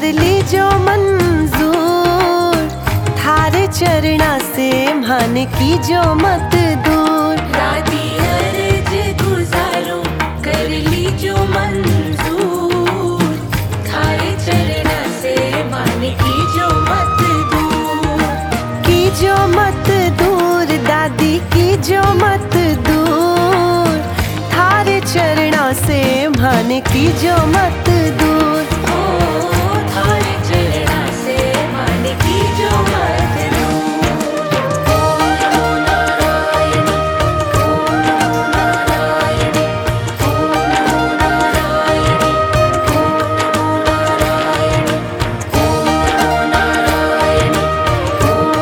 ली जो मंजूर, थारे चरणा से मान की जो मत दूर। दादी अर्ज गुजारो कर ली जो मंजूर, थारे चरणा से मान की जो मत दूर। की जो मत दूर दादी की जो मत दूर, थारे चरणा से मान की जो मत दूर। थारे चरणा से मान की जो मत दूर। ओम नमो नारायण, ओम नमो नारायण, ओम नमो नारायण, ओम नमो नारायण, ओम नमो नारायण, ओम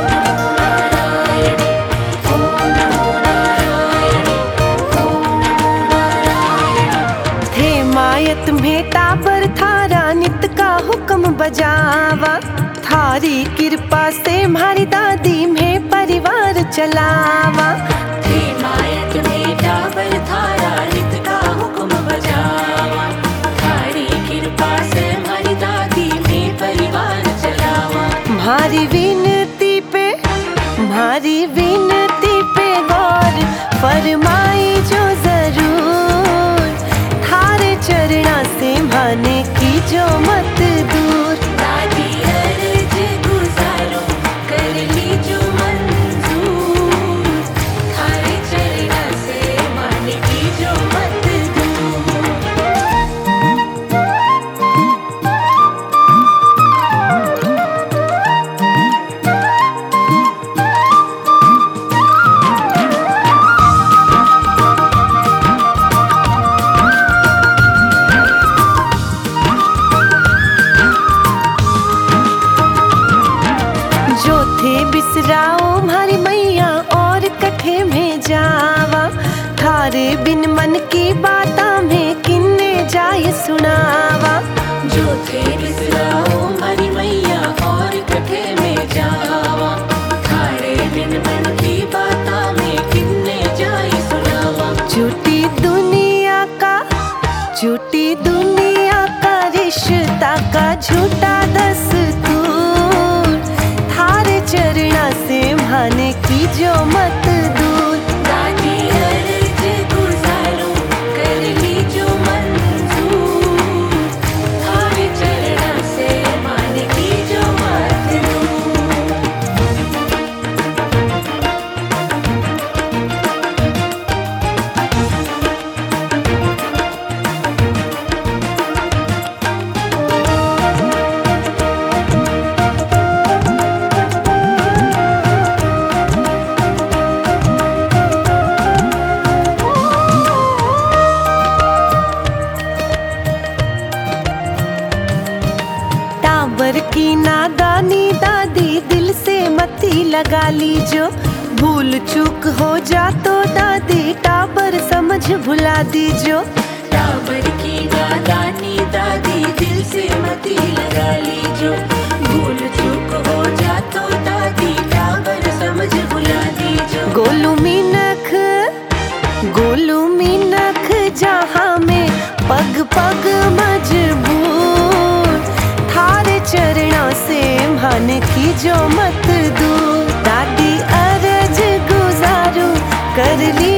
नमो नारायण, ओम नमो नारायण। थे मायत में टाबर थारा नित का हुक्म बजावा, थारी कृपा से हमारी दादी में परिवार चलावा। थे मायत में टाबर थारा नित का हुक्म बजावा, थारी कृपा से हमारी दादी में परिवार चलावा। हमारी विनती पे गौर फरमाई जो जरूर, थारे चरणा से माने की जो मत दूर। दादी अर्ज गुजारो कर ली जो मंजूर, थारे चरणा से मान की जो मत दूर। जो थे बिसराओ हमारी मैया और कठे में जावा, थारे बिन मन की बाता में किन्ने जाय सुनावा। जो थे बिसराओ हमारी मैया और कठे में जावा, थारे बिन मन की बाता में किन्ने जाई सुनावा। झूठी दुनिया का रिश्ता का झूठा दस्तूर, थारे चरणा से माने की जो मत दूर। दादी अर्ज गुजारो कर ली जो मंजूर, थारे चरणा से मान की जो मत दूर। टाबर की नादानी दादी दिल से मती लगा लीजो, भूल चूक हो जा तो दादी टाबर समझ भुला दीजो। टाबर की नादानी दादी दिल से मती लगा लीजो, भूल चूक हो जा तो दादी टाबर समझ भुला दीजो। गोलू मीनख जहाँ में पग पग मजबूर, थारे चरणों से मान की जो मत दूर। दादी अर्ज गुजारो कर ली